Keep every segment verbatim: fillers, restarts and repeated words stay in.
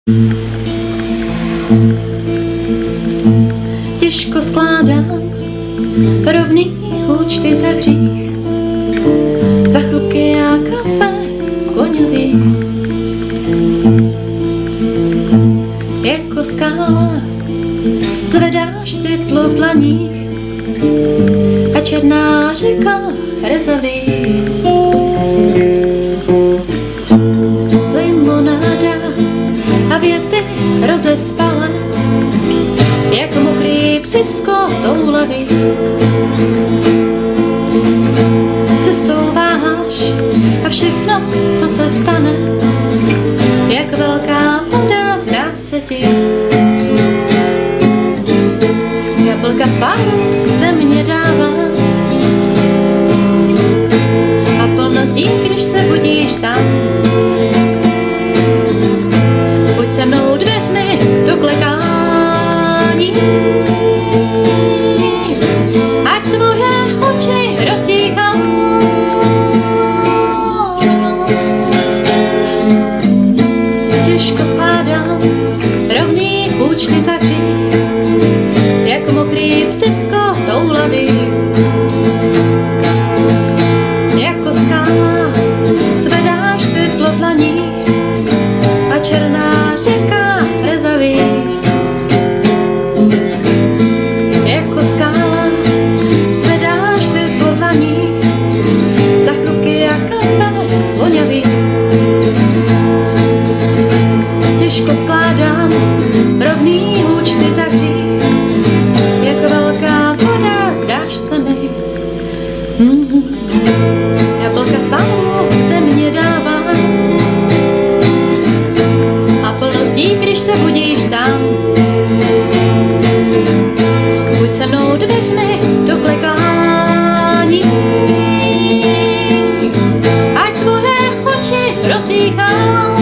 Těžko skládám rovný účty za hřích, za chrupky a kafe voňavý. Jako skála zvedáš světlo v dlaních a černá řeka rezaví. Limonáda a věty rozespalé, jako mokrý psisko toulavý. Cestou váháš a všechno, co se stane, jak velká voda zdá se ti. Jablka sváru země dává a plno zdí, když se budíš sám. Pojď se mnou dveřmi do klekání, ať tvoje oči rozdíchá. Těžko skládám rovný účty za hřích, jako mokrý psisko toulavý. Jako skála zvedáš světlo v dlaních a černá řeka rezaví. Jako skála zvedáš světlo v dlaních, za chrupky a kafe voňavý. Těžko skládám rovný účty za hřích, jako velká voda zdáš se mi. Mm-hmm. Jablka sváru země dává a plno zdí, když se budíš sám. Buď se mnou dveřmi do klekání, ať tvoje oči rozdýchá.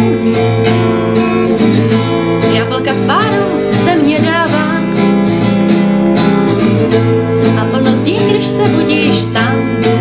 Jablka sváru země dává a plno zdí, když se budíš sám.